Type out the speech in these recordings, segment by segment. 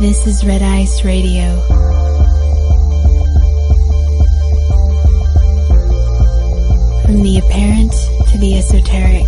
This is Red Ice Radio. From the apparent to the esoteric.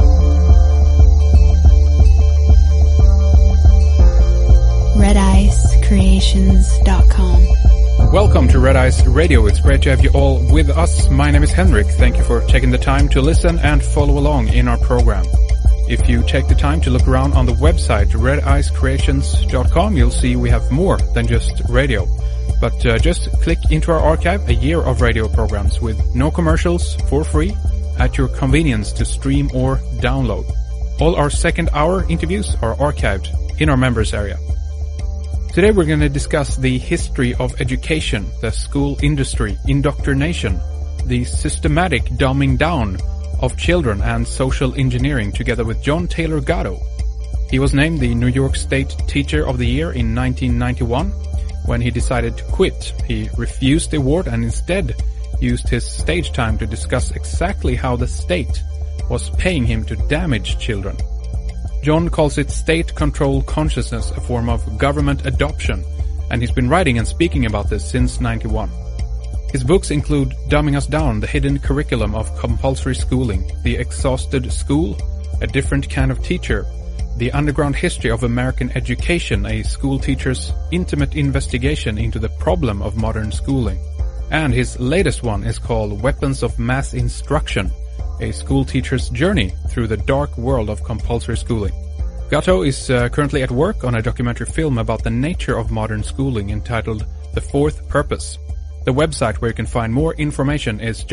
RedIceCreations.com. Welcome to Red Ice Radio. It's great to have you all with us. My name is Henrik. Thank you for taking the time to listen and follow along in our program. If you take the time to look around on the website, RedIceCreations.com, you'll see we have more than just radio. But just click into our archive, a year of radio programs with no commercials, for free, at your convenience to stream or download. All our second hour interviews are archived in our members area. Today we're going to discuss the history of education, the school industry, indoctrination, the systematic dumbing down of children and social engineering together with John Taylor Gatto. He was named the New York State Teacher of the Year in 1991 when he decided to quit. He refused the award and instead used his stage time to discuss exactly how the state was paying him to damage children. John calls it state-controlled consciousness, a form of government adoption, and he's been writing and speaking about this since '91. His books include Dumbing Us Down, The Hidden Curriculum of Compulsory Schooling, The Exhausted School, A Different Kind of Teacher, The Underground History of American Education, a school teacher's intimate investigation into the problem of modern schooling. And his latest one is called Weapons of Mass Instruction, a school teacher's journey through the dark world of compulsory schooling. Gatto is currently at work on a documentary film about the nature of modern schooling entitled The Fourth Purpose. The website where you can find more information is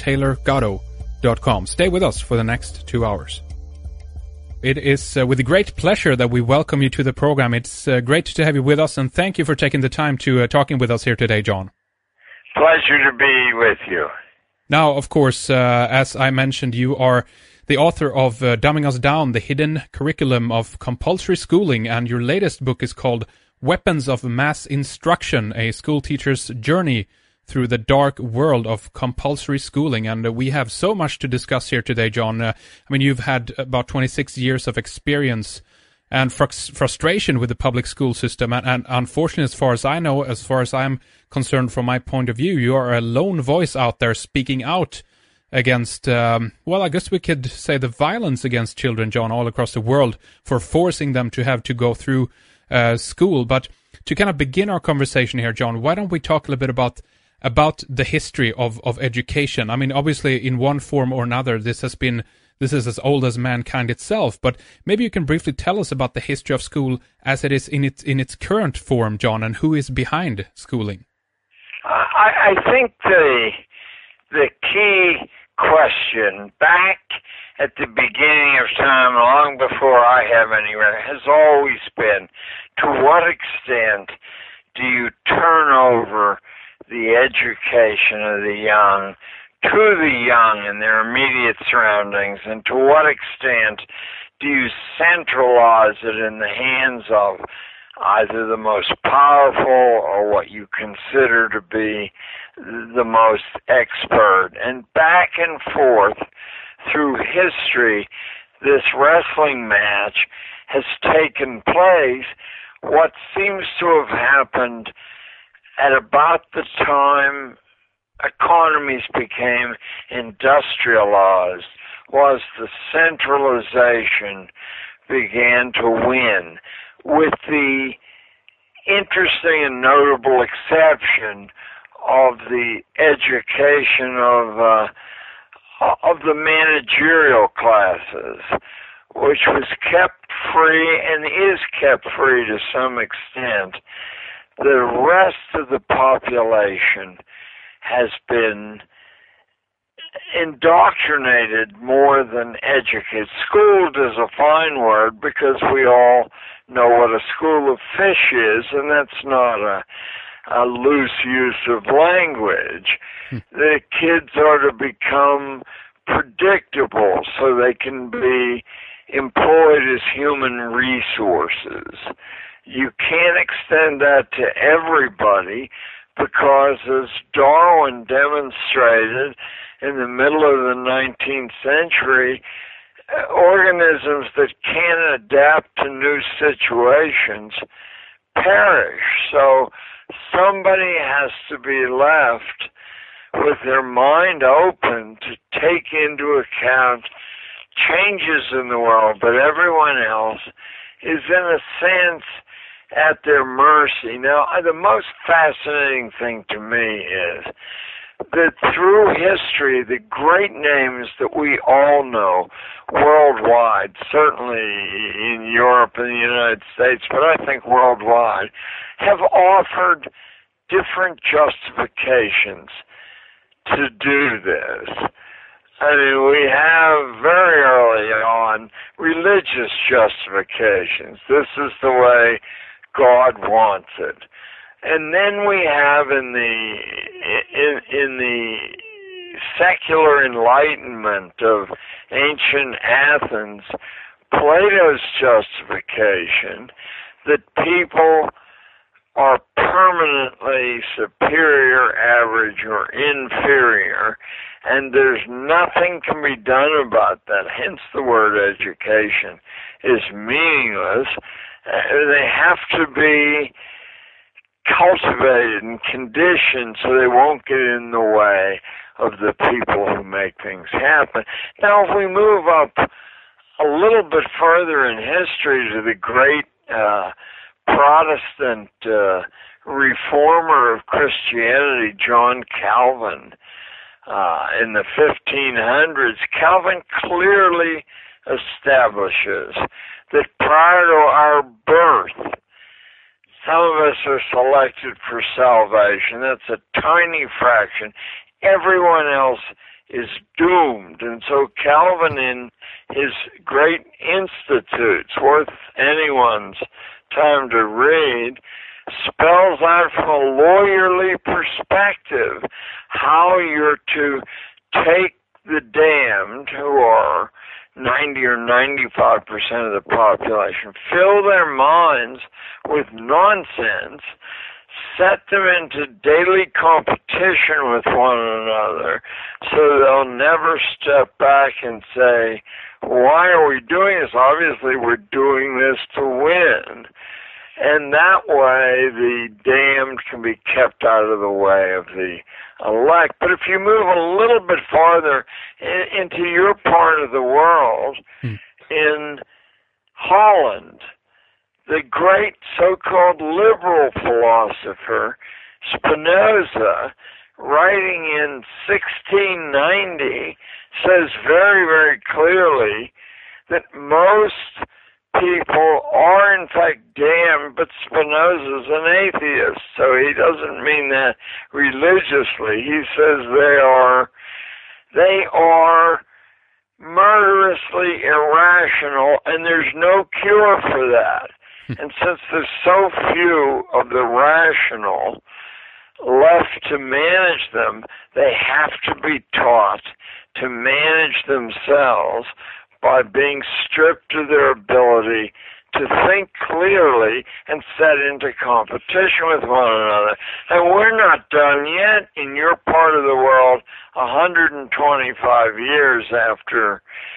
JohnTaylorGatto.com. Stay with us for the next 2 hours. It is with great pleasure that we welcome you to the program. It's great to have you with us, and thank you for taking the time to talking with us here today, John. Pleasure to be with you. Now, of course, as I mentioned, you are the author of Dumbing Us Down, The Hidden Curriculum of Compulsory Schooling, and your latest book is called Weapons of Mass Instruction, a school teacher's journey through the dark world of compulsory schooling. And we have so much to discuss here today, John. I mean, you've had about 26 years of experience and frustration with the public school system. And unfortunately, as far as I know, as far as I'm concerned from my point of view, you are a lone voice out there speaking out against, well, I guess we could say the violence against children, John, all across the world for forcing them to have to go through school. But to kind of begin our conversation here, John, why don't we talk a little bit about the history of education? I mean, obviously, in one form or another, this is as old as mankind itself. But maybe you can briefly tell us about the history of school as it is in its current form, John, and who is behind schooling. I think the key question back at the beginning of time, long before I have anywhere, has always been, to what extent do you turn over the education of the young to the young and their immediate surroundings, and to what extent do you centralize it in the hands of either the most powerful or what you consider to be the most expert? And back and forth through history, this wrestling match has taken place. What seems to have happened at about the time economies became industrialized was the centralization began to win, with the interesting and notable exception of the education of the managerial classes, which was kept free and is kept free to some extent. The rest of the population has been indoctrinated more than educated. Schooled is a fine word because we all know what a school of fish is, and that's not a loose use of language. The kids are to become predictable so they can be employed as human resources. You can't extend that to everybody because, as Darwin demonstrated in the middle of the 19th century, organisms that can adapt to new situations perish. So somebody has to be left with their mind open to take into account changes in the world, but everyone else is in a sense at their mercy. Now, the most fascinating thing to me is that through history, the great names that we all know worldwide, certainly in Europe and the United States, but I think worldwide, have offered different justifications to do this. I mean, we have very early on religious justifications. This is the way God wants it. And then we have in the secular enlightenment of ancient Athens, Plato's justification that people are permanently superior, average, or inferior, and there's nothing can be done about that. Hence the word education is meaningless. They have to be cultivated and conditioned so they won't get in the way of the people who make things happen. Now, if we move up a little bit further in history to the great Protestant reformer of Christianity, John Calvin, in the 1500s, Calvin clearly establishes that prior to our birth, some of us are selected for salvation. That's a tiny fraction. Everyone else is doomed. And so Calvin, in his great institutes, worth anyone's time to read, spells out from a lawyerly perspective how you're to take the damned, who are 90 or 95% of the population, fill their minds with nonsense, set them into daily competition with one another so they'll never step back and say, why are we doing this? Obviously, we're doing this to win. And that way, the damned can be kept out of the way of the elect. But if you move a little bit farther into your part of the world, in Holland, the great so-called liberal philosopher Spinoza, writing in 1690, says very, very clearly that most people are in fact damned, but Spinoza's an atheist, so he doesn't mean that religiously. He says they are murderously irrational, and there's no cure for that. And since there's so few of the rational left to manage them, they have to be taught to manage themselves by being stripped of their ability to think clearly and set into competition with one another. And we're not done yet. In your part of the world, 125 years after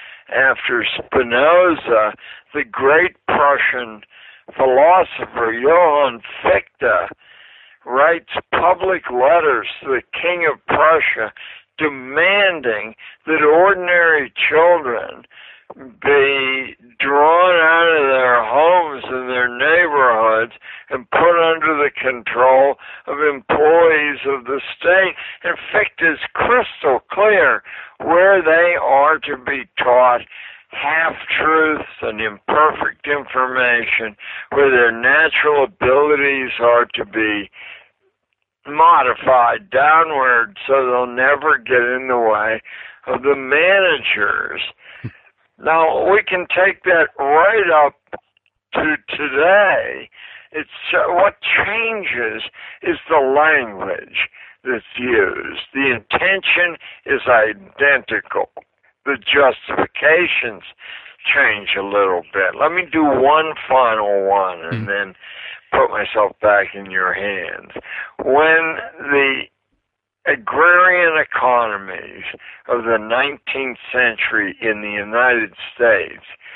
Spinoza, the great Prussian philosopher Johann Fichte writes public letters to the King of Prussia demanding that ordinary children be drawn out of their homes and their neighborhoods and put under the control of employees of the state. And Fichte is crystal clear where they are to be taught half-truths and imperfect information, where their natural abilities are to be modified downward so they'll never get in the way of the managers. Now, we can take that right up to today. It's what changes is the language that's used. The intention is identical. The justifications change a little bit. Let me do one final one and then put myself back in your hands. When the agrarian economies of the 19th century in the United States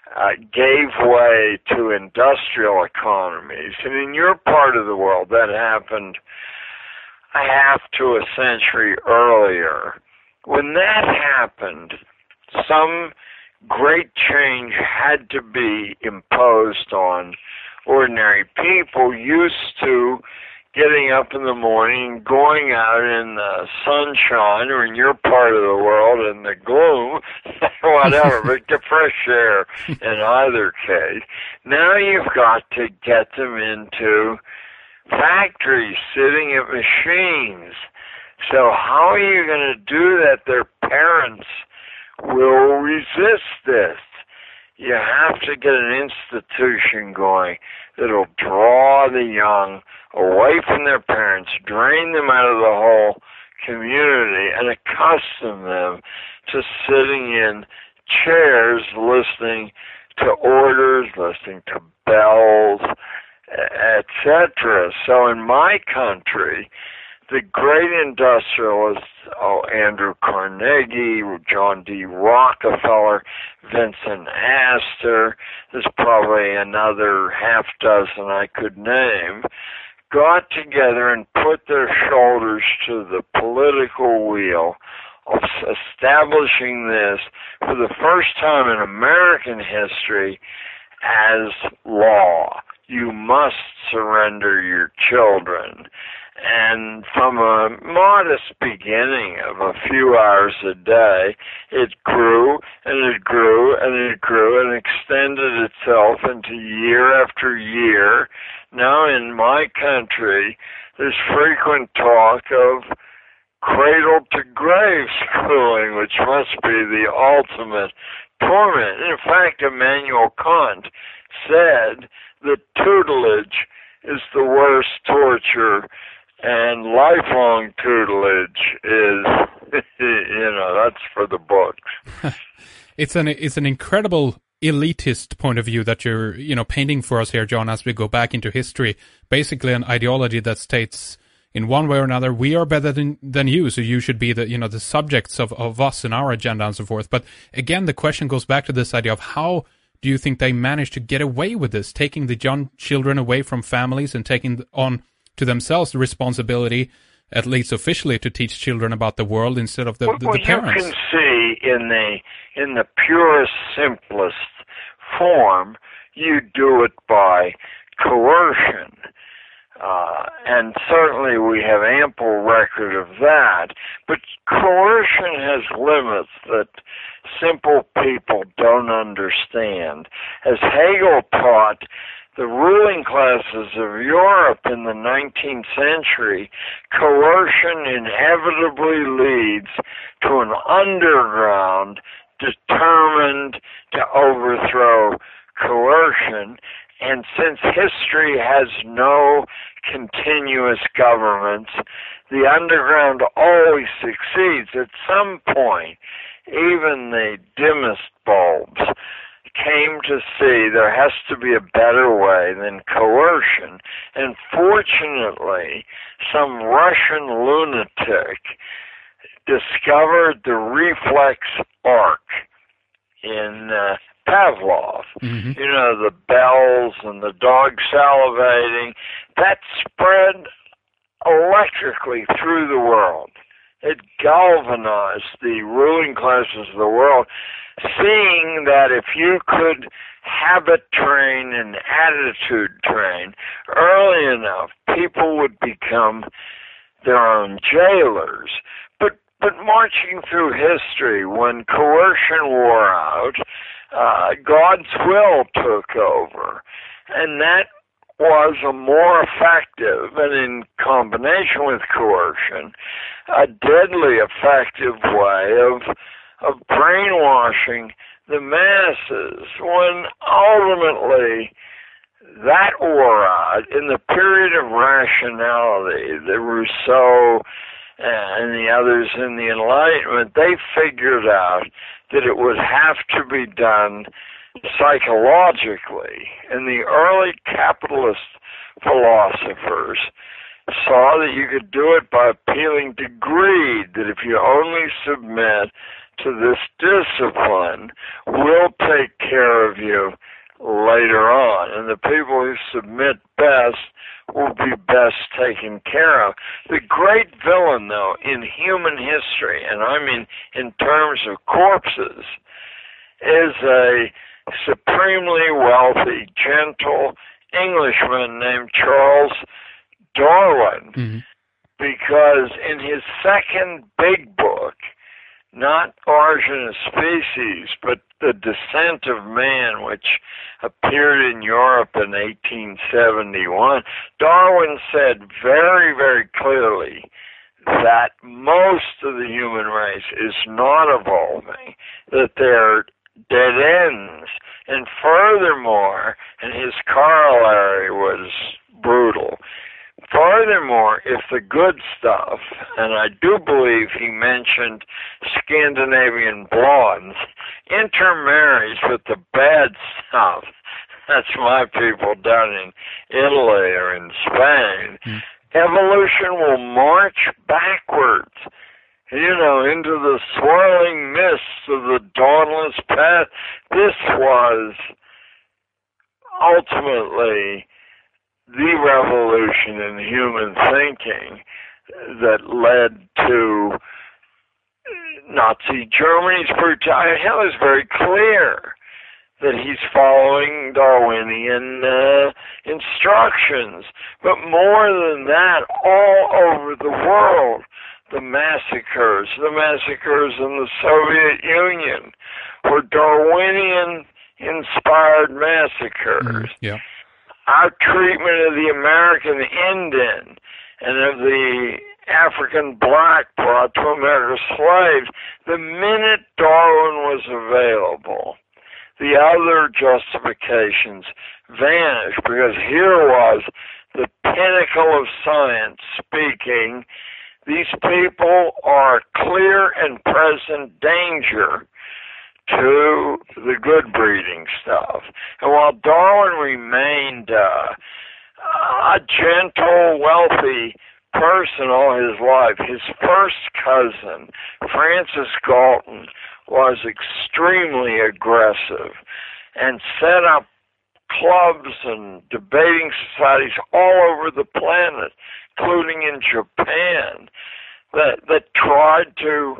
gave way to industrial economies. And in your part of the world, that happened a half to a century earlier. When that happened, some great change had to be imposed on ordinary people used to getting up in the morning, going out in the sunshine, or in your part of the world in the gloom, whatever, but get fresh air in either case. Now you've got to get them into factories, sitting at machines. So how are you going to do that? Their parents will resist this. You have to get an institution going that'll draw the young away from their parents, drain them out of the whole community, and accustom them to sitting in chairs, listening to orders, listening to bells, etc. So in my country, the great industrialists, Andrew Carnegie, John D. Rockefeller, Vincent Astor, there's probably another half dozen I could name, got together and put their shoulders to the political wheel of establishing this for the first time in American history as law. You must surrender your children. And from a modest beginning of a few hours a day, it grew and it grew and it grew and extended itself into year after year. Now in my country, there's frequent talk of cradle to grave schooling, which must be the ultimate torment. In fact, Immanuel Kant said that tutelage is the worst torture, and lifelong tutelage is, that's for the books. It's an incredible elitist point of view that you're, painting for us here, John, as we go back into history. Basically an ideology that states in one way or another, we are better than you, so you should be the subjects of us and our agenda and so forth. But again, the question goes back to this idea of how do you think they managed to get away with this, taking the young children away from families and taking on to themselves the responsibility, at least officially, to teach children about the world instead of the parents? You can see in the purest, simplest form, you do it by coercion. And certainly we have ample record of that. But coercion has limits that simple people don't understand. As Hegel taught the ruling classes of Europe in the 19th century, coercion inevitably leads to an underground determined to overthrow coercion. And since history has no continuous governments, the underground always succeeds. At some point, even the dimmest bulbs came to see there has to be a better way than coercion. And fortunately, some Russian lunatic discovered the reflex arc in Pavlov. Mm-hmm. The bells and the dog salivating. That spread electrically through the world. It galvanized the ruling classes of the world, seeing that if you could habit train and attitude train early enough, people would become their own jailers. But marching through history, when coercion wore out, God's will took over. And that was a more effective, and in combination with coercion, a deadly effective way of brainwashing the masses, when ultimately that wore out in the period of rationality, the Rousseau and the others in the Enlightenment, they figured out that it would have to be done psychologically. And the early capitalist philosophers saw that you could do it by appealing to greed, that if you only submit to this discipline, we'll take care of you later on. And the people who submit best will be best taken care of. The great villain, though, in human history, and I mean in terms of corpses, is a supremely wealthy, gentle Englishman named Charles Darwin. Mm-hmm. Because in his second big book, not Origin of Species, but The Descent of Man, which appeared in Europe in 1871, Darwin said very, very clearly that most of the human race is not evolving, that they're dead ends. And furthermore, and his corollary was brutal, furthermore, if the good stuff, and I do believe he mentioned Scandinavian blondes, intermarries with the bad stuff, that's my people down in Italy or in Spain, evolution will march backwards, into the swirling mists of the dawnless path. This was ultimately the revolution in human thinking that led to Nazi Germany's brutality. Hell is very clear that he's following Darwinian instructions. But more than that, all over the world, the massacres in the Soviet Union were Darwinian-inspired massacres. Yeah. Our treatment of the American Indian and of the African black brought to America slaves, the minute Darwin was available, the other justifications vanished, because here was the pinnacle of science speaking. These people are clear and present danger to the good breeding stuff. And while Darwin remained a gentle, wealthy person all his life, his first cousin, Francis Galton, was extremely aggressive and set up clubs and debating societies all over the planet, including in Japan, that tried to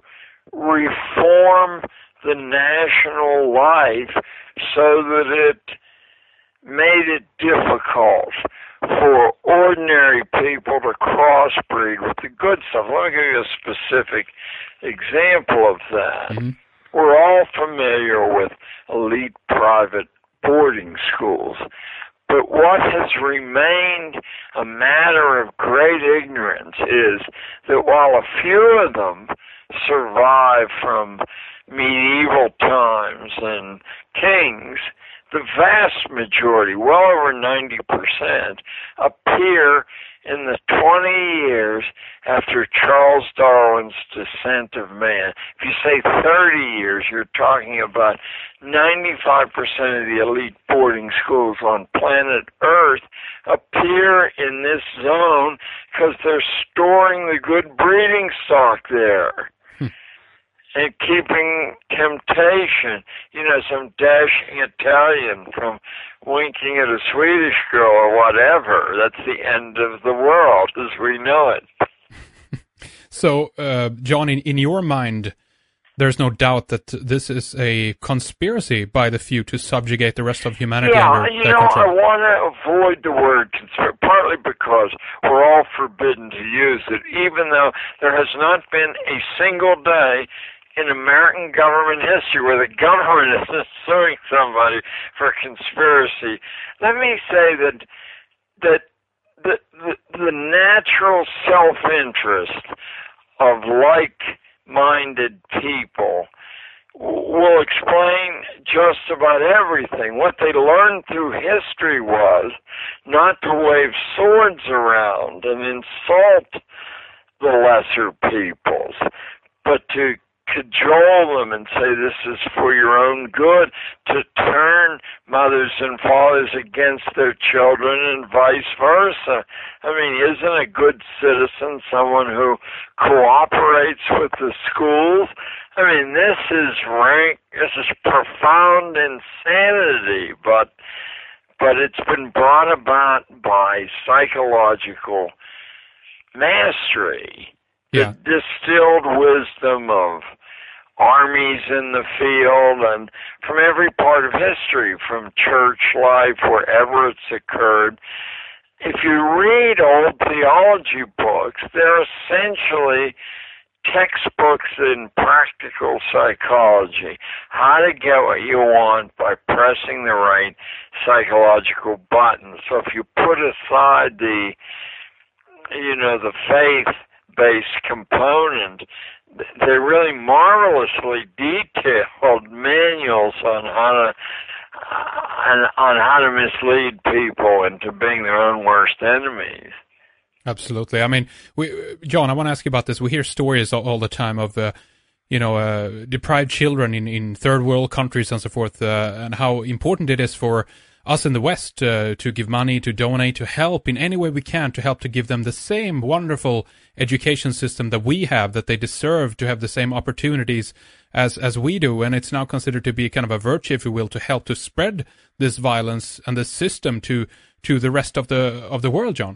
reform the national life so that it made it difficult for ordinary people to crossbreed with the good stuff. Let me give you a specific example of that. Mm-hmm. We're all familiar with elite private boarding schools, but what has remained a matter of great ignorance is that while a few of them survive from medieval times and kings, the vast majority, well over 90%, appear in the 20 years after Charles Darwin's Descent of Man. If you say 30 years, you're talking about 95% of the elite boarding schools on planet Earth appear in this zone because they're storing the good breeding stock there. And keeping temptation, some dashing Italian from winking at a Swedish girl or whatever. That's the end of the world as we know it. So, John, in your mind, there's no doubt that this is a conspiracy by the few to subjugate the rest of humanity under their control. I want to avoid the word conspiracy, partly because we're all forbidden to use it, even though there has not been a single day in American government history where the government is suing somebody for conspiracy. Let me say that the natural self-interest of like-minded people will explain just about everything. What they learned through history was not to wave swords around and insult the lesser peoples, but to cajole them and say this is for your own good, to turn mothers and fathers against their children and vice versa. I mean, isn't a good citizen someone who cooperates with the schools? I mean, this is profound insanity, but it's been brought about by psychological mastery. Yeah. The distilled wisdom of armies in the field and from every part of history, from church life, wherever it's occurred. If you read old theology books, they're essentially textbooks in practical psychology, how to get what you want by pressing the right psychological buttons. So if you put aside the faith-based component, they're really marvelously detailed manuals on how to mislead people into being their own worst enemies. Absolutely. I mean, John, I want to ask you about this. We hear stories all the time of, deprived children in third world countries and so forth, and how important it is for us in the West to give money, to donate, to help in any way we can, to help to give them the same wonderful education system that we have, that they deserve to have the same opportunities as we do. And it's now considered to be kind of a virtue, if you will, to help to spread this violence and this system to the rest of the world, John.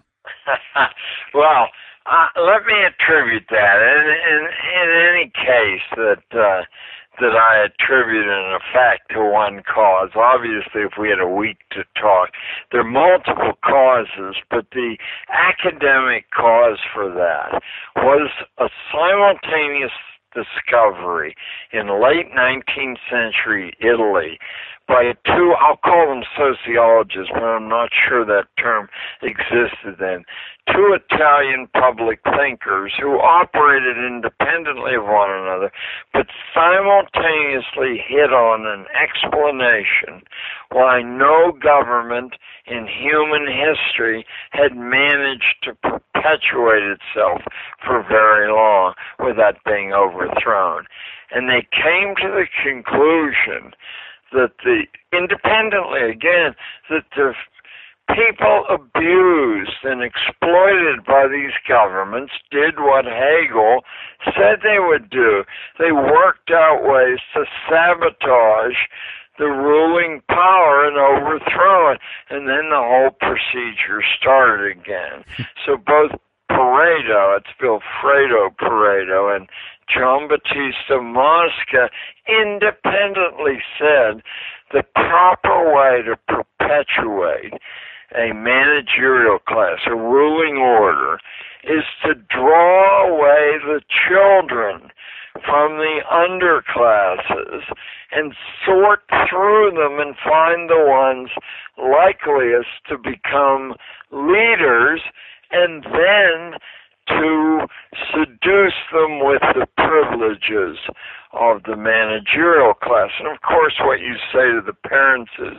Well, let me attribute that. In any case that I attribute an effect to one cause. Obviously, if we had a week to talk, there are multiple causes, but the academic cause for that was a simultaneous discovery in late 19th century Italy by two, I'll call them sociologists, but I'm not sure that term existed then, two Italian public thinkers who operated independently of one another, but simultaneously hit on an explanation why no government in human history had managed to perpetuate itself for very long without being overthrown. And they came to the conclusion that independently again, that the people abused and exploited by these governments did what Hegel said they would do. They worked out ways to sabotage the ruling power and overthrow it, and then the whole procedure started again. So both Pareto, it's Vilfredo Pareto, and John Battista Mosca independently said the proper way to perpetuate a managerial class, a ruling order, is to draw away the children from the underclasses and sort through them and find the ones likeliest to become leaders, and then to seduce them with the privileges of the managerial class. And of course, what you say to the parents is,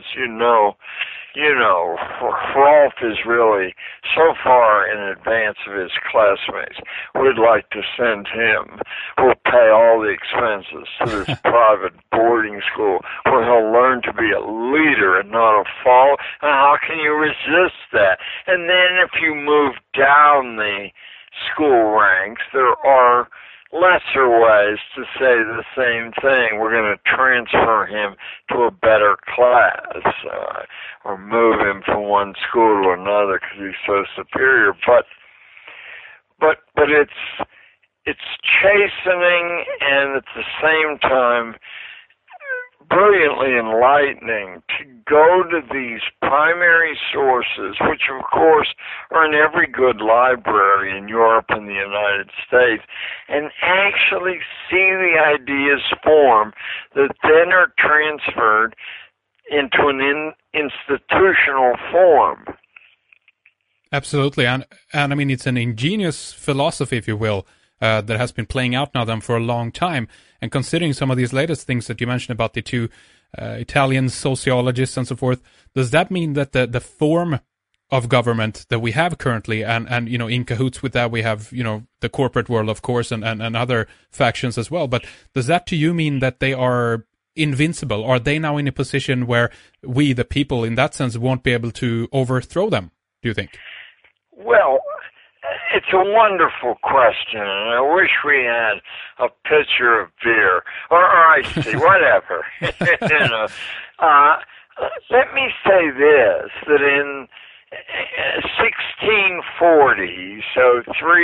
Rolf is really so far in advance of his classmates. We'd like to send him. We'll pay all the expenses to this private boarding school where he'll learn to be a leader and not a follower. And how can you resist that? And then if you move down the school ranks, there are lesser ways to say the same thing. We're going to transfer him to a better class, or move him from one school to another because he's so superior. But it's chastening and at the same time brilliantly enlightening to go to these primary sources, which of course are in every good library in Europe and the United States, and actually see the ideas form that then are transferred into an institutional form. Absolutely, and I mean, it's an ingenious philosophy, if you will, that has been playing out now then for a long time. And considering some of these latest things that you mentioned about the two Italian sociologists and so forth, does that mean that the form of government that we have currently, and you know, in cahoots with that we have, you know, the corporate world, of course, and other factions as well. But does that to you mean that they are invincible? Are they now in a position where we, the people, in that sense, won't be able to overthrow them, do you think? Well, it's a wonderful question, and I wish we had a pitcher of beer or iced tea, whatever. You know, let me say this: that in 1640, so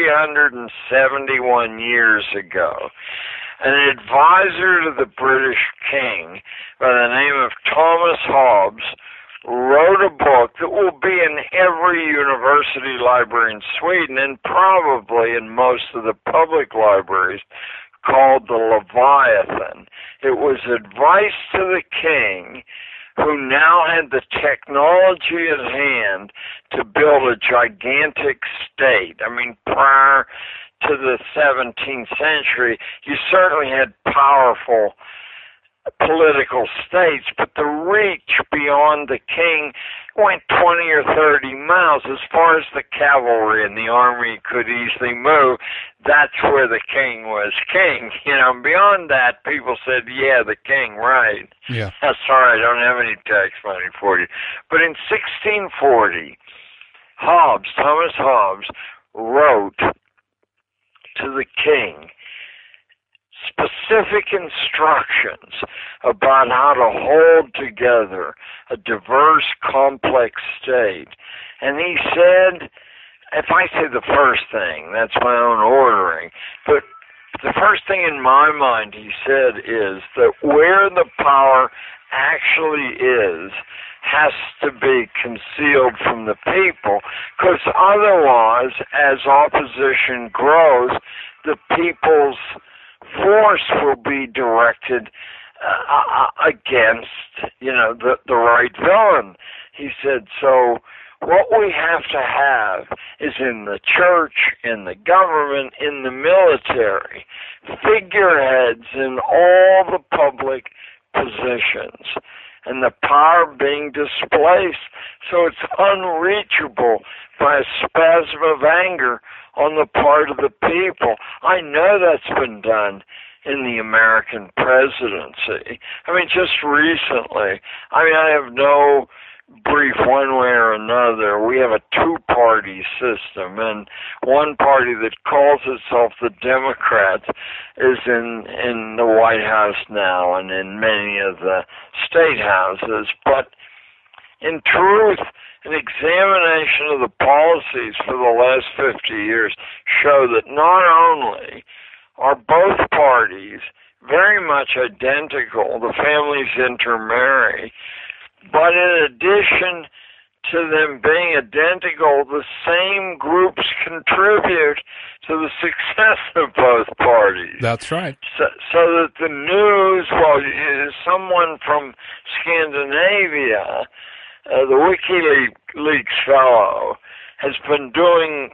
371 years ago, an advisor to the British king by the name of Thomas Hobbes wrote a book that will be in every university library in Sweden and probably in most of the public libraries, called the Leviathan. It was advice to the king, who now had the technology at hand to build a gigantic state. I mean, prior to the 17th century, you certainly had powerful political states, but the reach beyond the king went 20 or 30 miles. As far as the cavalry and the army could easily move, that's where the king was king. You know, beyond that, people said, yeah, the king, right. Yeah. Sorry, I don't have any tax money for you. But in 1640, Thomas Hobbes, wrote to the king specific instructions about how to hold together a diverse, complex state. And he said, if I say the first thing, that's my own ordering, but the first thing in my mind, he said, is that where the power actually is has to be concealed from the people, because otherwise, as opposition grows, the people's force will be directed against, you know, the right villain. He said, so what we have to have is in the church, in the government, in the military, figureheads in all the public positions, and the power being displaced so it's unreachable by a spasm of anger on the part of the people. I know that's been done in the American presidency. I mean, just recently, I have no brief one way or another. We have a two-party system, and one party that calls itself the Democrats is in the White House now and in many of the state houses. But in truth, an examination of the policies for the last 50 years show that not only are both parties very much identical, the families intermarry, but in addition to them being identical, the same groups contribute to the success of both parties. That's right. So that the news, well, someone from Scandinavia, the WikiLeaks fellow, has been doing,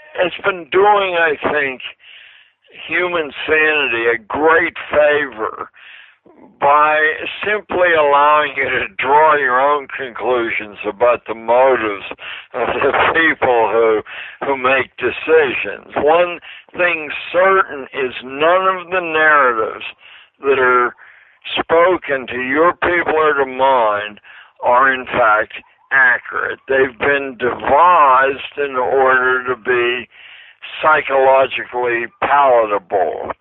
I think, human sanity a great favor by simply allowing you to draw your own conclusions about the motives of the people who make decisions. One thing certain is none of the narratives that are spoken to your people or to mine are in fact accurate. They've been devised in order to be psychologically palatable.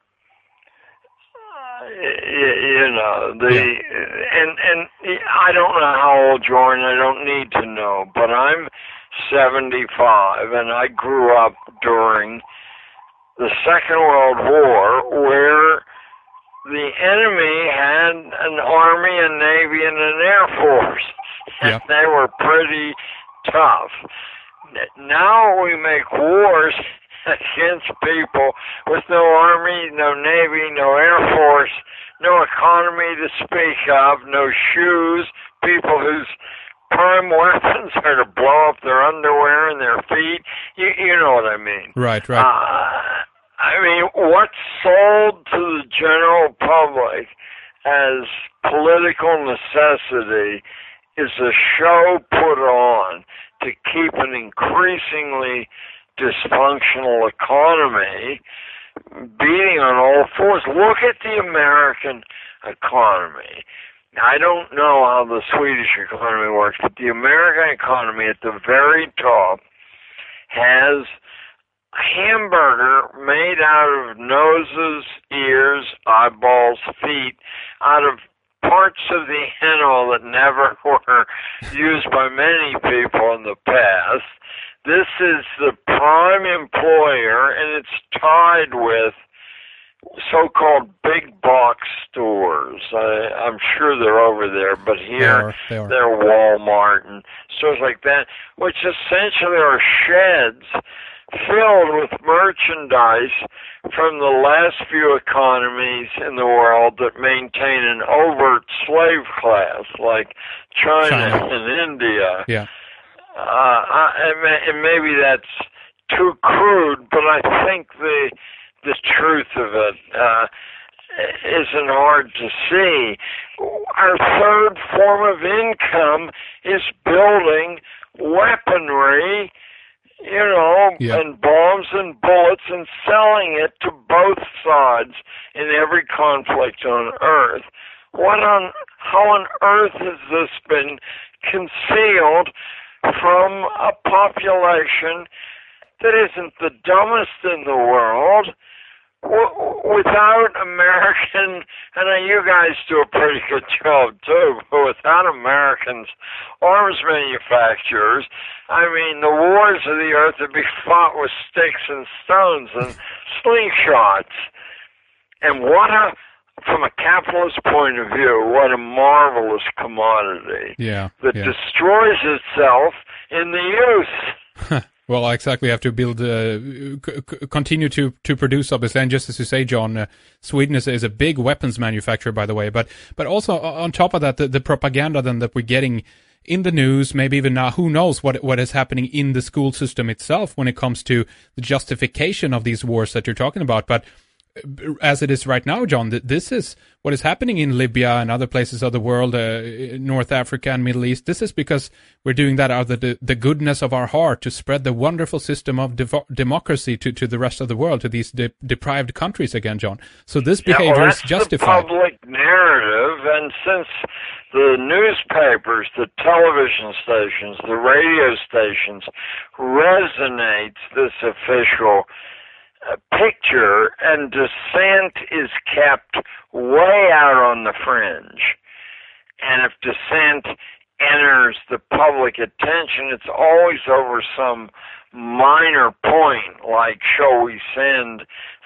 You know, and I don't know how old you are, and I don't need to know, but I'm 75, and I grew up during the Second World War, where the enemy had an army, a navy, and an air force. And they were pretty tough. Now we make wars against people with no army, no navy, no air force, no economy to speak of, no shoes, people whose prime weapons are to blow up their underwear and their feet. You know what I mean. Right. I mean, what's sold to the general public as political necessity is a show put on to keep an increasingly dysfunctional economy beating on all fours. Look at the American economy. I don't know how the Swedish economy works, but the American economy at the very top has a hamburger made out of noses, ears, eyeballs, feet, out of parts of the animal that never were used by many people in the past. This is the prime employer, and it's tied with so-called big box stores. I'm sure they're over there, but here they're Walmart and stores like that, which essentially are sheds filled with merchandise from the last few economies in the world that maintain an overt slave class, like China and India. Yeah. And maybe that's too crude, but I think the truth of it isn't hard to see. Our third form of income is building weaponry, and bombs and bullets, and selling it to both sides in every conflict on Earth. How on earth has this been concealed from a population that isn't the dumbest in the world? Without American, and you guys do a pretty good job too, but without Americans arms manufacturers, I mean, the wars of the earth would be fought with sticks and stones and slingshots. And from a capitalist point of view, what a marvelous commodity that destroys itself in the use. Well, exactly. We have to build, continue to produce, obviously. And just as you say, John, Sweden is a big weapons manufacturer, by the way. But also on top of that, the propaganda then that we're getting in the news, maybe even now, who knows what is happening in the school system itself when it comes to the justification of these wars that you're talking about. But as it is right now, John, this is what is happening in Libya and other places of the world, North Africa and Middle East. This is because we're doing that out of the goodness of our heart to spread the wonderful system of democracy to the rest of the world, to these deprived countries again, John. So this behavior is justified. The public narrative, and since the newspapers, the television stations, the radio stations resonates this official picture, and dissent is kept way out on the fringe. And if dissent enters the public attention, it's always over some minor point, like, shall we send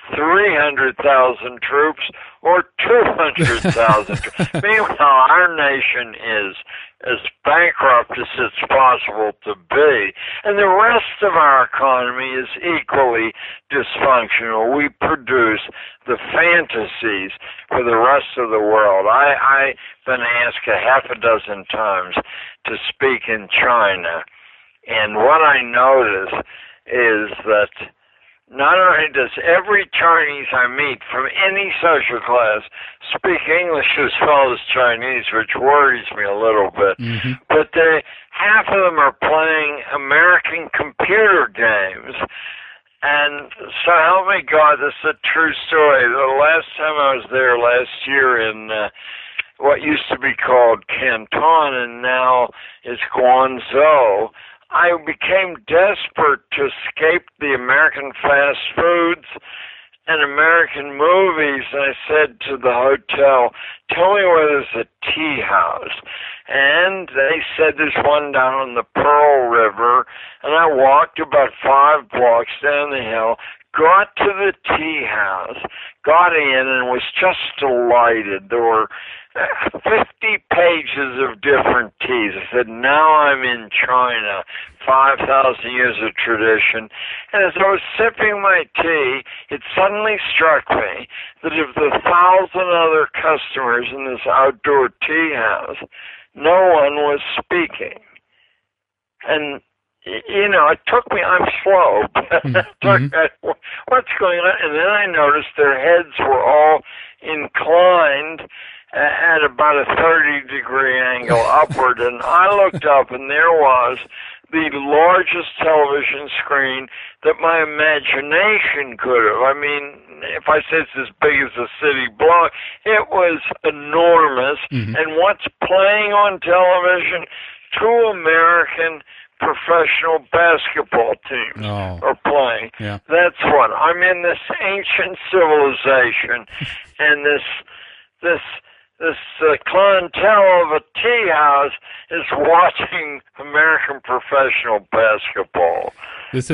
300,000 troops or 200,000 troops? Meanwhile, our nation is as bankrupt as it's possible to be. And the rest of our economy is equally dysfunctional. We produce the fantasies for the rest of the world. I've been asked a half a dozen times to speak in China, and what I notice is that not only does every Chinese I meet from any social class speak English as well as Chinese, which worries me a little bit, but half of them are playing American computer games. And so help me God, this is a true story. The last time I was there last year in what used to be called Canton and now is Guangzhou, I became desperate to escape the American fast foods and American movies, and I said to the hotel, tell me where there's a tea house. And they said there's one down on the Pearl River, and I walked about 5 blocks down the hill, got to the tea house, got in, and was just delighted. There were 50 pages of different teas. I said, now I'm in China, 5,000 years of tradition. And as I was sipping my tea, it suddenly struck me that of the 1,000 other customers in this outdoor tea house, no one was speaking. And it took me, I'm slow, but what's going on? And then I noticed their heads were all inclined at about a 30-degree angle upward, and I looked up, and there was the largest television screen that my imagination could have. I mean, if I said it's as big as a city block, it was enormous. Mm-hmm. And what's playing on television? Two American professional basketball teams are playing. Yeah. That's what. I'm in this ancient civilization, and this clientele of a tea house is watching American professional basketball. This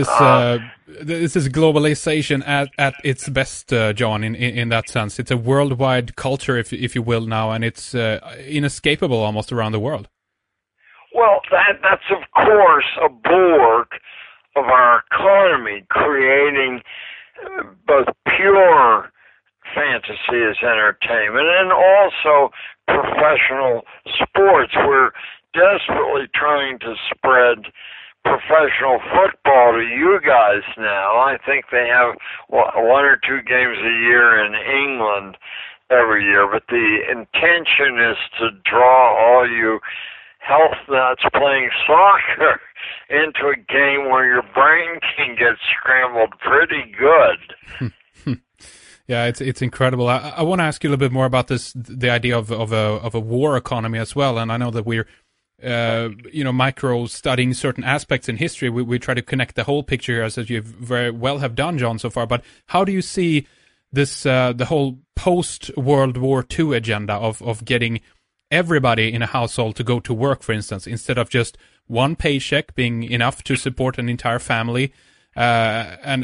is globalization at its best, John. In that sense, it's a worldwide culture, if you will, now, and it's inescapable almost around the world. Well, that's of course a bulwark of our economy, creating both pure fantasy as entertainment and also professional sports. We're desperately trying to spread professional football to you guys now. I think they have one or two games a year in England every year, but the intention is to draw all you health nuts playing soccer into a game where your brain can get scrambled pretty good. Yeah, it's incredible. I want to ask you a little bit more about the idea of a war economy as well. And I know that we're micro studying certain aspects in history. We try to connect the whole picture here, as you very well have done, John, so far. But how do you see this the whole post World War II agenda of getting everybody in a household to go to work, for instance, instead of just one paycheck being enough to support an entire family? And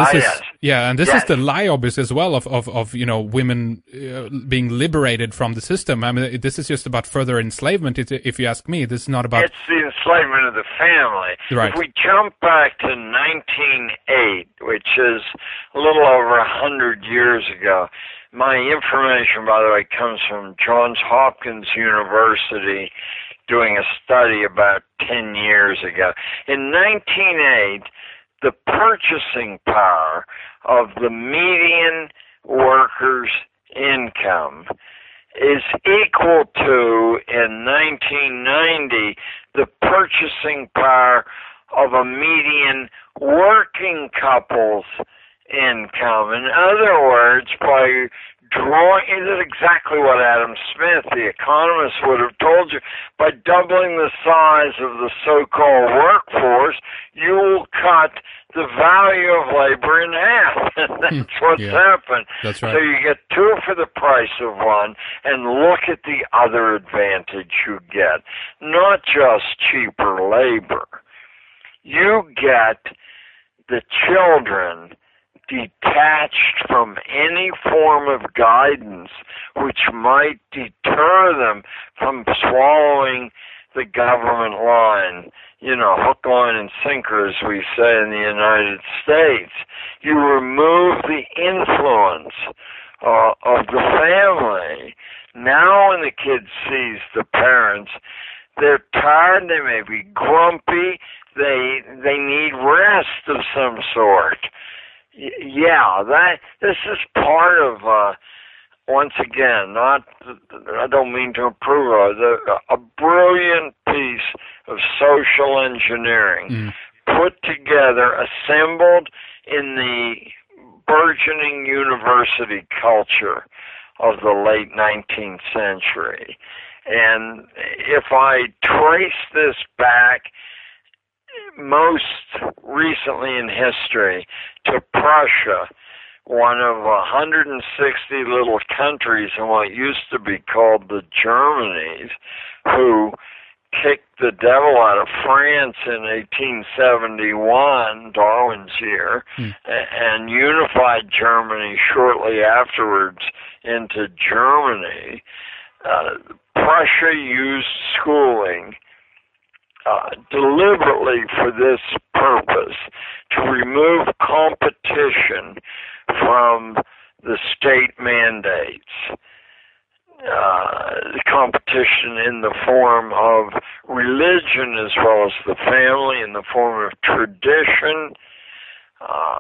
this is the lie, obviously, as well of women being liberated from the system. I mean, this is just about further enslavement. If you ask me, this is not about. It's the enslavement of the family. Right. If we jump back to 1908, which is a little over 100 years ago, my information, by the way, comes from Johns Hopkins University, doing a study about 10 years ago. In 1908. The purchasing power of the median worker's income is equal to, in 1990, the purchasing power of a median working couple's income. In other words, by drawing, it is exactly what Adam Smith, the economist, would have told you. By doubling the size of the so-called workforce, you will cut the value of labor in half. That's what's happened. That's right. So you get two for the price of one, and look at the other advantage you get. Not just cheaper labor. You get the children detached from any form of guidance which might deter them from swallowing the government line, hook, line, and sinker, as we say in the United States. You remove the influence of the family. Now when the kid sees the parents, they're tired, they may be grumpy, they need rest of some sort. This is part of, once again, I don't mean to improve a brilliant piece of social engineering put together, assembled in the burgeoning university culture of the late 19th century. And if I trace this back most recently in history to Prussia, one of 160 little countries in what used to be called the Germanies, who kicked the devil out of France in 1871, Darwin's year, and unified Germany shortly afterwards into Germany. Prussia used schooling deliberately for this purpose, to remove competition from the state mandates. The competition in the form of religion as well as the family, in the form of tradition.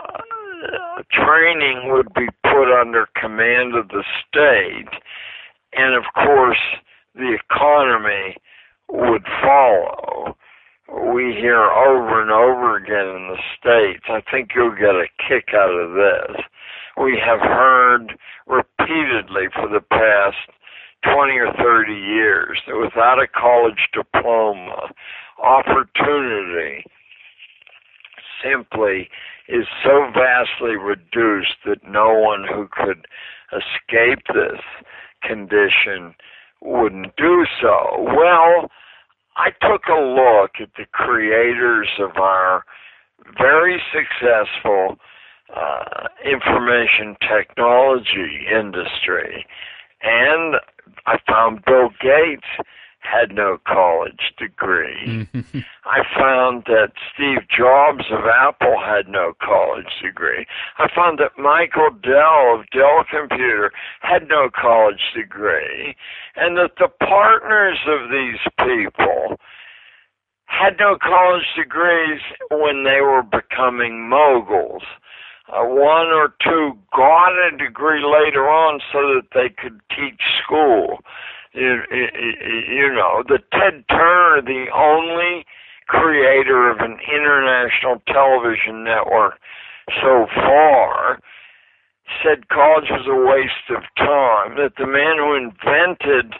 Training would be put under command of the state, and of course the economy would follow. We hear over and over again in the States, I think you'll get a kick out of this. We have heard repeatedly for the past 20 or 30 years that without a college diploma, opportunity simply is so vastly reduced that no one who could escape this condition wouldn't do so. Well, I took a look at the creators of our very successful information technology industry, and I found Bill Gates had no college degree. I found that Steve Jobs of Apple had no college degree. I found that Michael Dell of Dell Computer had no college degree, and that the partners of these people had no college degrees when they were becoming moguls. One or two got a degree later on so that they could teach school. You know, the Ted Turner, the only creator of an international television network so far, said college was a waste of time, that the man who invented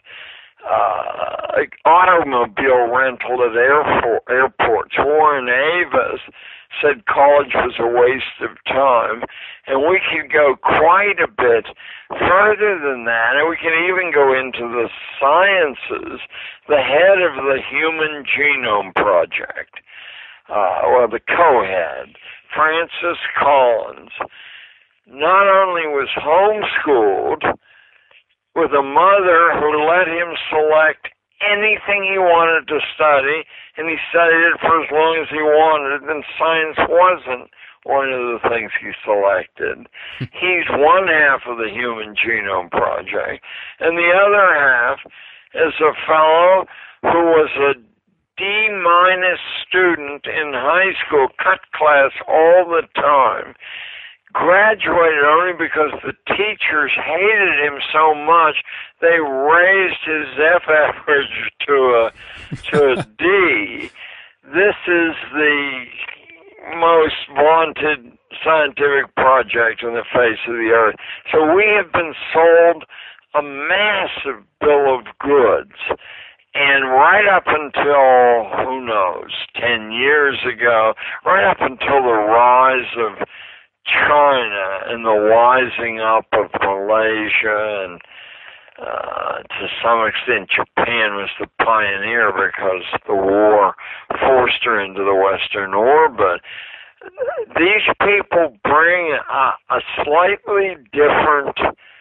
automobile rental at airports, Warren Avis, said college was a waste of time. And we could go quite a bit further than that, and we can even go into the sciences. The head of the Human Genome Project, the co-head, Francis Collins, not only was homeschooled with a mother who let him select anything he wanted to study, and he studied it for as long as he wanted, and science wasn't one of the things he selected. He's one half of the Human Genome Project, and the other half is a fellow who was a D- student in high school, cut class all the time, graduated only because the teachers hated him so much they raised his F average to a D. This is the most vaunted scientific project on the face of the earth. So we have been sold a massive bill of goods. And right up until, who knows, 10 years ago, right up until the rise of China and the wising up of Malaysia, and to some extent Japan was the pioneer because the war forced her into the Western orbit. These people bring a slightly different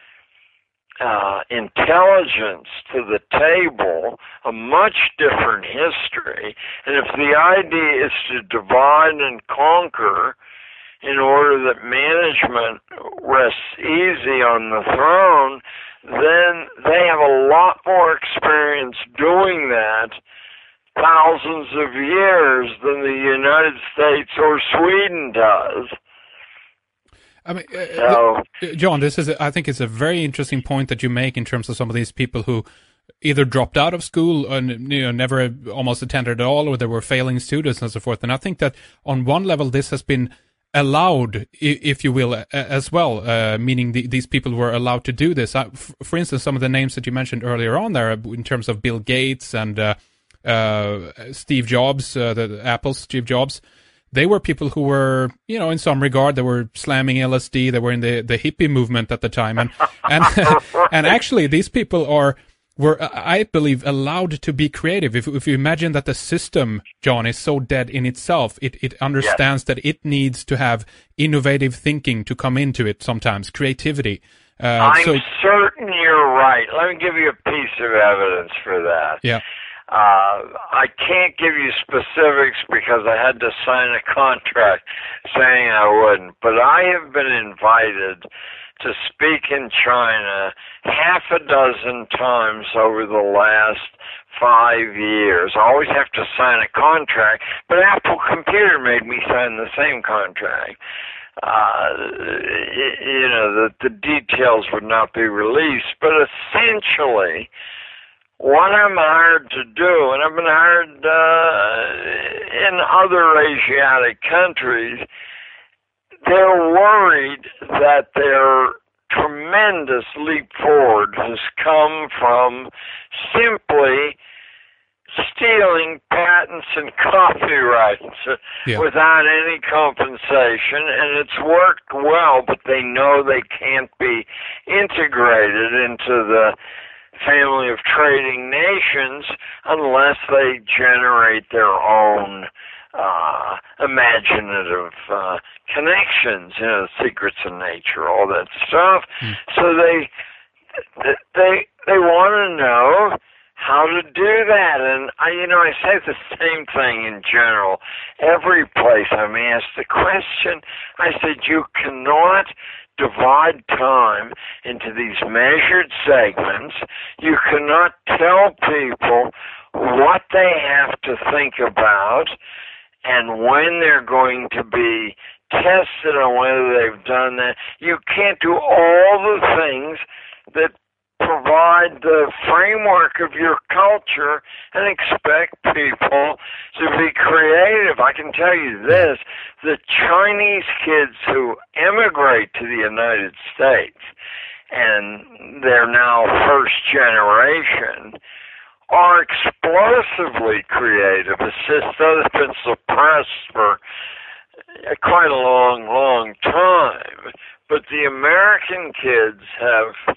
intelligence to the table, a much different history, and if the idea is to divide and conquer in order that management rests easy on the throne, then they have a lot more experience doing that thousands of years than the United States or Sweden does. I mean, John, I think it's a very interesting point that you make in terms of some of these people who either dropped out of school and never almost attended at all, or they were failing students and so forth. And I think that on one level, this has been allowed, if you will, as well, meaning these people were allowed to do this. For instance, some of the names that you mentioned earlier on there, in terms of Bill Gates and Steve Jobs, the Apple's Steve Jobs, they were people who were, in some regard, they were slamming LSD. They were in the hippie movement at the time, and and actually, these people were, I believe, allowed to be creative. If you imagine that the system, John, is so dead in itself, it understands that it needs to have innovative thinking to come into it sometimes, creativity. I'm certain you're right. Let me give you a piece of evidence for that. Yeah. I can't give you specifics because I had to sign a contract saying I wouldn't, but I have been invited to speak in China half a dozen times over the last 5 years. I always have to sign a contract, but Apple Computer made me sign the same contract. the details would not be released. But essentially, what I'm hired to do, and I've been hired in other Asiatic countries, they're worried that their tremendous leap forward has come from simply stealing patents and copyrights without any compensation, and it's worked well, but they know they can't be integrated into the family of trading nations unless they generate their own imaginative connections, secrets of nature, all that stuff. So they want to know how to do that. And I say the same thing in general. Every place I'm asked the question, I said, you cannot divide time into these measured segments. You cannot tell people what they have to think about and when they're going to be tested on whether they've done that. You can't do all the things that provide the framework of your culture and expect people to be creative. I can tell you this, the Chinese kids who emigrate to the United States, and they're now first generation, are explosively creative. It's been suppressed for quite a long, long time. But the American kids have,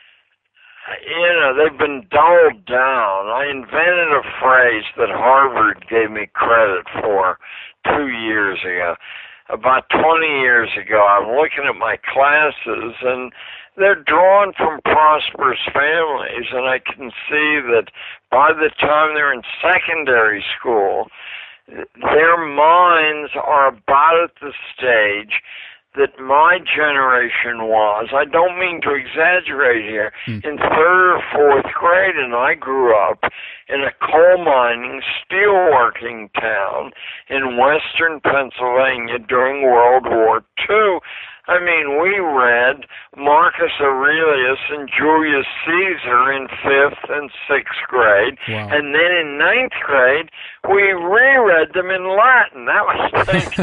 they've been dulled down. I invented a phrase that Harvard gave me credit for 2 years ago. About 20 years ago, I'm looking at my classes, and they're drawn from prosperous families, and I can see that by the time they're in secondary school, their minds are about at the stage that my generation was. I don't mean to exaggerate here. In third or fourth grade, and I grew up in a coal mining, steelworking town in western Pennsylvania during World War II. I mean, we read Marcus Aurelius and Julius Caesar in 5th and 6th grade. Wow. And then in 9th grade, we reread them in Latin. That was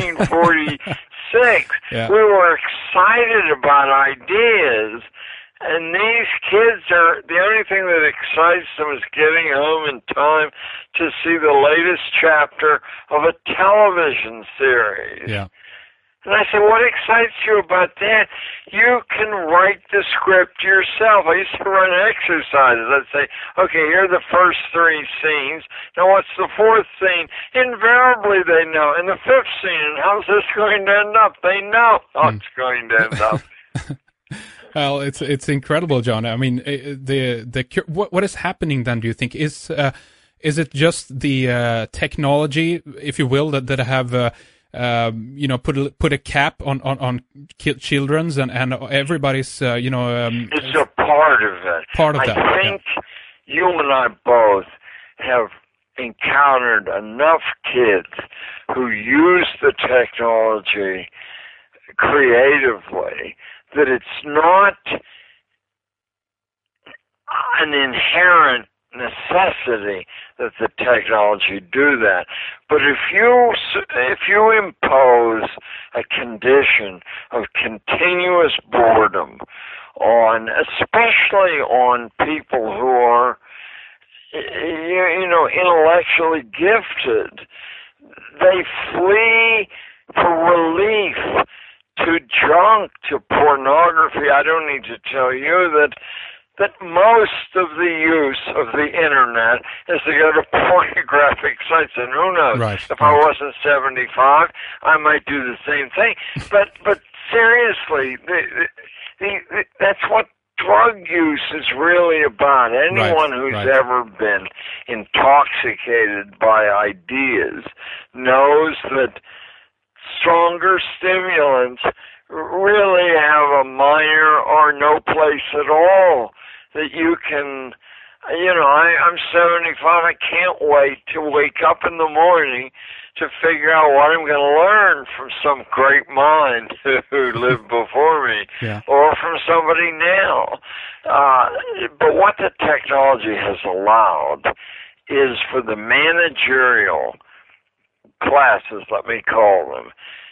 1946. Yeah. We were excited about ideas. And these kids are, the only thing that excites them is getting home in time to see the latest chapter of a television series. Yeah. And I said, what excites you about that? You can write the script yourself. I used to run exercises. I'd say, okay, here are the first 3 scenes. Now what's the 4th scene? Invariably they know. And the 5th scene, and how's this going to end up? They know how it's going to end up. Well, it's incredible, John. I mean, what is happening then, do you think? Is it just the technology, if you will, that have put a cap on children's and everybody's it's a part of it. Part of that. I think you and I both have encountered enough kids who use the technology creatively that it's not an inherent necessity that the technology do that. But if you impose a condition of continuous boredom especially on people who are intellectually gifted, they flee for relief to junk, to pornography. I don't need to tell you that most of the use of the internet is to go to pornographic sites, and who knows? Right. If I wasn't 75, I might do the same thing. But seriously, that's what drug use is really about. Anyone who's ever been intoxicated by ideas knows that stronger stimulants really have a minor or no place at all that you can I'm 75. I can't wait to wake up in the morning to figure out what I'm going to learn from some great mind who lived before me, or from somebody now. But what the technology has allowed is for the managerial classes, let me call them,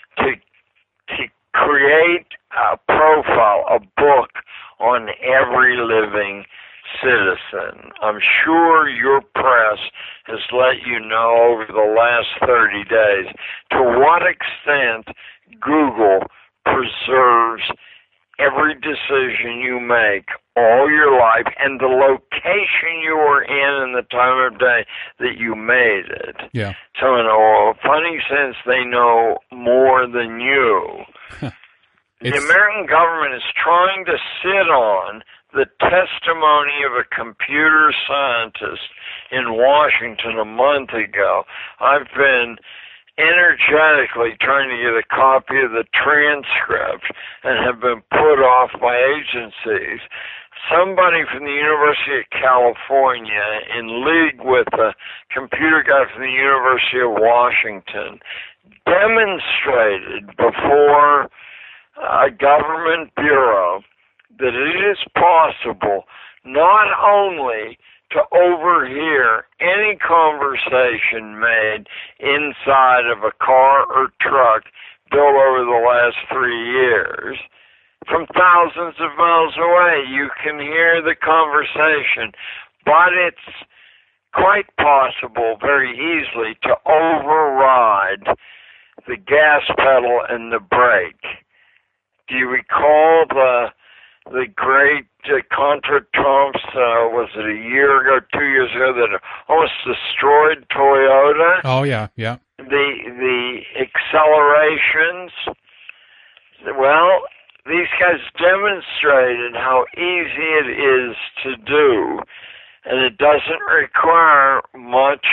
to create a profile, a book on every living citizen. I'm sure your press has let you know over the last 30 days to what extent Google preserves every decision you make all your life and the location you were in and the time of day that you made it. Yeah. So in a funny sense, they know more than you. The American government is trying to sit on the testimony of a computer scientist in Washington a month ago. I've been energetically trying to get a copy of the transcript and have been put off by agencies. Somebody from the University of California, in league with a computer guy from the University of Washington, demonstrated before a government bureau that it is possible not only to overhear any conversation made inside of a car or truck built over the last 3 years, from thousands of miles away, you can hear the conversation, but it's quite possible very easily to override the gas pedal and the brake. Do you recall the great contretemps, was it a year ago, 2 years ago, that almost destroyed Toyota? Oh, yeah. The accelerations, well, these guys demonstrated how easy it is to do, and it doesn't require much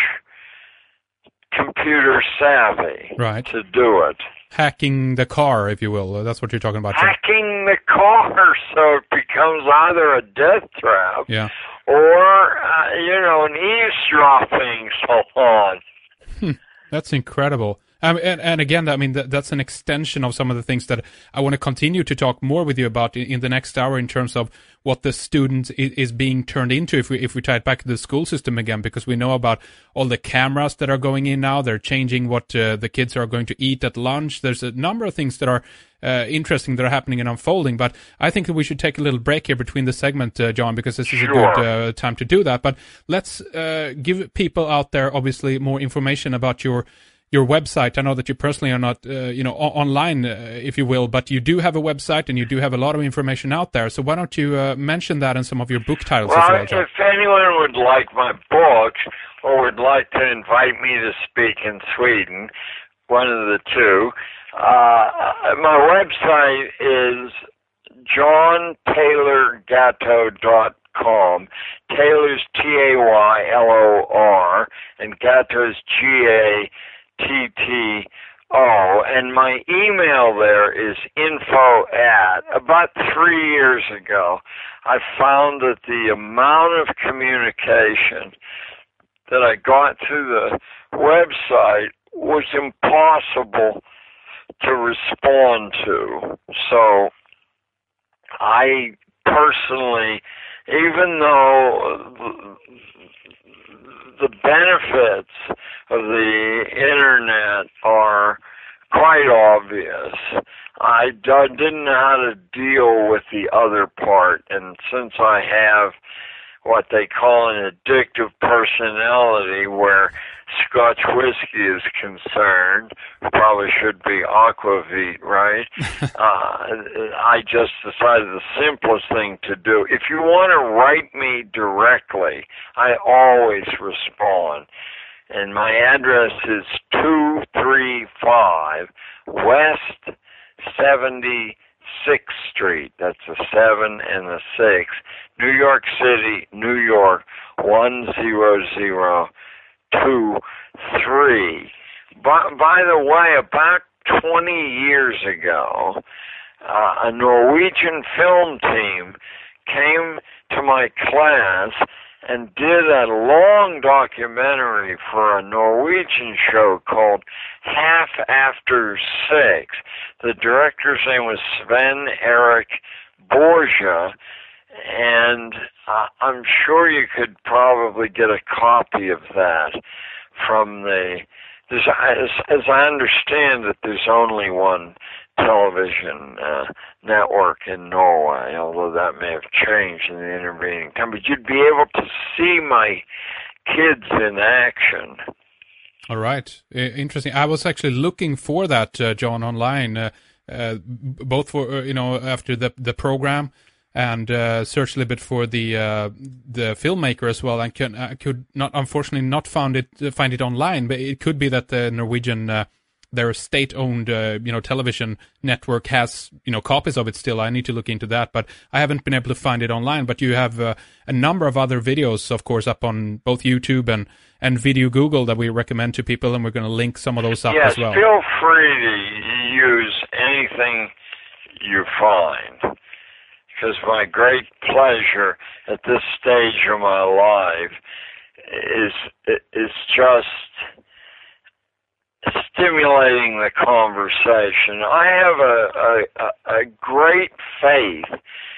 computer savvy to do it. Hacking the car, if you will. That's what you're talking about. Hacking the car so it becomes either a death trap or, an eavesdropping salon. That's incredible. And again, I mean, that's an extension of some of the things that I want to continue to talk more with you about in the next hour in terms of what the student is being turned into if we tie it back to the school system again, because we know about all the cameras that are going in now. They're changing what the kids are going to eat at lunch. There's a number of things that are interesting that are happening and unfolding. But I think that we should take a little break here between the segment, John, because this is a good time to do that. But let's give people out there, obviously, more information about your website. I know that you personally are not, online, if you will, but you do have a website and you do have a lot of information out there. So why don't you mention that and some of your book titles as well, John? If anyone would like my books or would like to invite me to speak in Sweden, one of the two, my website is johntaylorgatto.com. Taylor's Taylor, and Gatto's GATTO, and my email there is info@. About 3 years ago, I found that the amount of communication that I got through the website was impossible to respond to. So I personally, even though the benefits of the internet are quite obvious, I didn't know how to deal with the other part, and since I have what they call an addictive personality where Scotch whiskey is concerned, probably should be Aquavit, right? I just decided the simplest thing to do. If you want to write me directly, I always respond. And my address is 235 West 76th Street. That's a 7 and a 6. New York City, New York, 10023. By the way, about 20 years ago, a Norwegian film team came to my class and did a long documentary for a Norwegian show called Half After 6. The director's name was Sven Erik Borge, and I'm sure you could probably get a copy of that from as I understand it, there's only one television network in Norway, although that may have changed in the intervening time. But you'd be able to see my kids in action. All right. Interesting. I was actually looking for that, John, online, both for, after the program, and searched a little bit for the filmmaker as well, and could not, unfortunately, not find it online. But it could be that the Norwegian their state-owned television network has copies of it still. I need to look into that, but I haven't been able to find it online. But you have a number of other videos, of course, up on both YouTube and Video Google that we recommend to people, and we're going to link some of those up as well. Yes, feel free to use anything you find. Because my great pleasure at this stage of my life is just stimulating the conversation. I have a great faith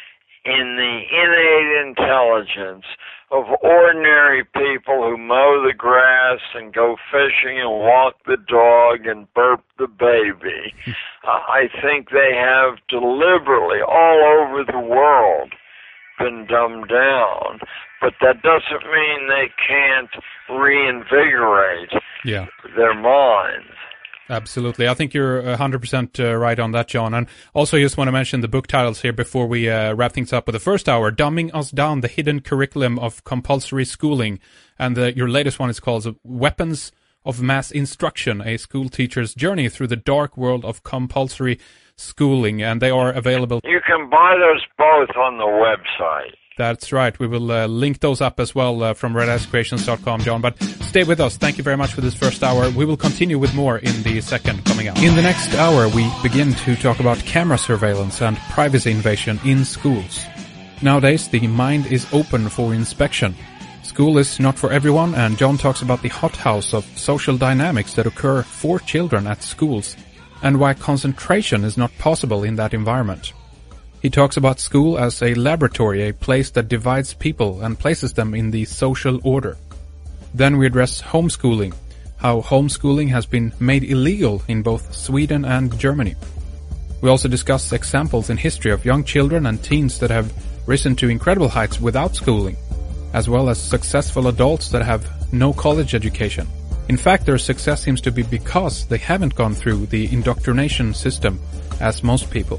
in the innate intelligence of ordinary people who mow the grass and go fishing and walk the dog and burp the baby. I think they have deliberately all over the world been dumbed down, but that doesn't mean they can't reinvigorate their minds. Absolutely. I think you're 100% right on that, John. And also, I just want to mention the book titles here before we wrap things up with the first hour. Dumbing Us Down, The Hidden Curriculum of Compulsory Schooling. And your latest one is called Weapons of Mass Instruction, A School Teacher's Journey Through the Dark World of Compulsory Schooling. And they are available. You can buy those both on the website. That's right. We will link those up as well from redicecreations.com, John. But stay with us. Thank you very much for this first hour. We will continue with more in the second coming up. In the next hour, we begin to talk about camera surveillance and privacy invasion in schools. Nowadays, the mind is open for inspection. School is not for everyone, and John talks about the hothouse of social dynamics that occur for children at schools, and why concentration is not possible in that environment. He talks about school as a laboratory, a place that divides people and places them in the social order. Then we address homeschooling, how homeschooling has been made illegal in both Sweden and Germany. We also discuss examples in history of young children and teens that have risen to incredible heights without schooling, as well as successful adults that have no college education. In fact, their success seems to be because they haven't gone through the indoctrination system as most people.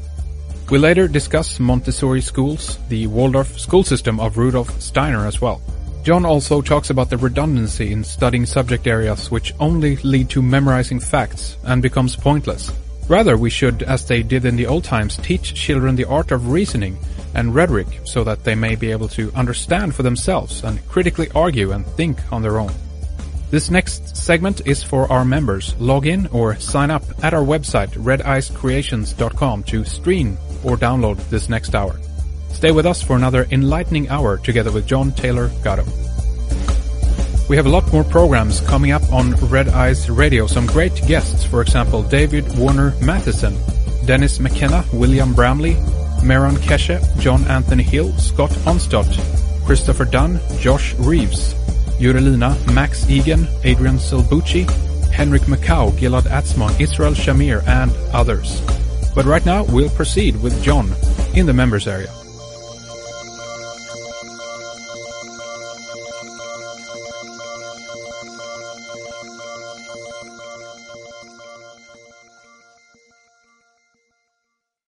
We later discuss Montessori schools, the Waldorf school system of Rudolf Steiner as well. John also talks about the redundancy in studying subject areas which only lead to memorizing facts and becomes pointless. Rather, we should, as they did in the old times, teach children the art of reasoning and rhetoric so that they may be able to understand for themselves and critically argue and think on their own. This next segment is for our members. Log in or sign up at our website, redicecreations.com, to stream or download this next hour. Stay with us for another enlightening hour together with John Taylor Gatto. We have a lot more programs coming up on Red Eyes Radio. Some great guests, for example, David Warner Matheson, Dennis McKenna, William Bramley, Meron Keshe, John Anthony Hill, Scott Onstott, Christopher Dunn, Josh Reeves, Jurelina, Max Egan, Adrian Silbucci, Henrik Macau, Gilad Atzmon, Israel Shamir, and others. But right now, we'll proceed with John in the members area.